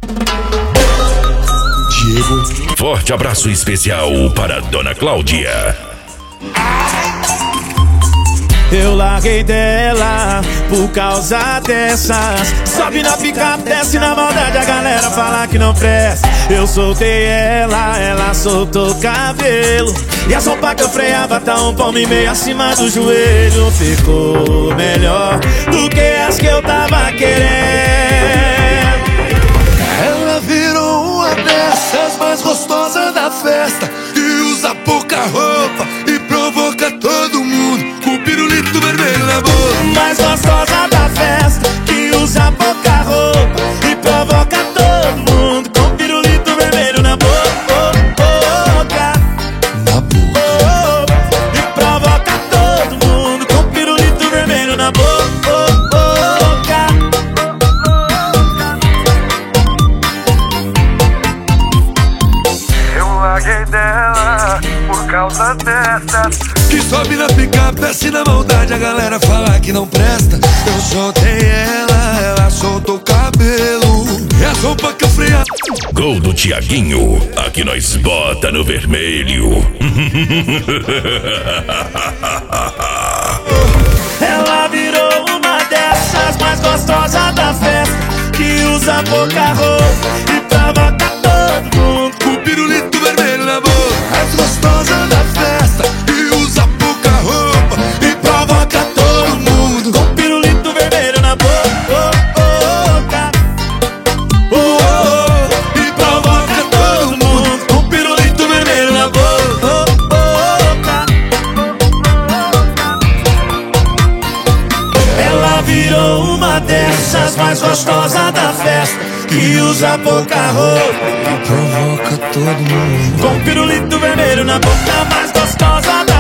Diego. Forte abraço especial para Dona Cláudia. Eu larguei dela por causa dessas. Sobe na picape, desce na maldade, a galera fala que não presta. Eu soltei ela soltou o cabelo. E a sopa que eu freava tá um palmo e meio acima do joelho. Ficou melhor do que as que eu tava querendo. Ela virou uma dessas mais gostosas da festa, que usa pouca roupa e provoca todo mundo com o pirulito vermelho na boca. Mais gostosa da festa, que usa pouca roupa e provoca todo mundo com pirulito vermelho na boca. Na boca. E provoca todo mundo com pirulito vermelho na boca. Eu larguei dela por causa dessas. Que sobe na picape, desce na maldade, a galera fala que não presta. Eu soltei ela soltou o cabelo. E a sopa que eu freava. Gol do Tiaguinho, aqui nós bota no vermelho. Ela virou uma dessas mais gostosas da festa, que usa pouca roupa e provoca todo mundo Com o pirulito vermelho na boca. Mais gostosa da festa, que usa pouca roupa e provoca todo mundo com pirulito vermelho na boca. e provoca todo mundo Com pirulito vermelho na boca. Ela virou uma dessas mais gostosas da festa, que usa pouca roupa provoca todo mundo. com pirulito vermelho na boca. Mais gostosa da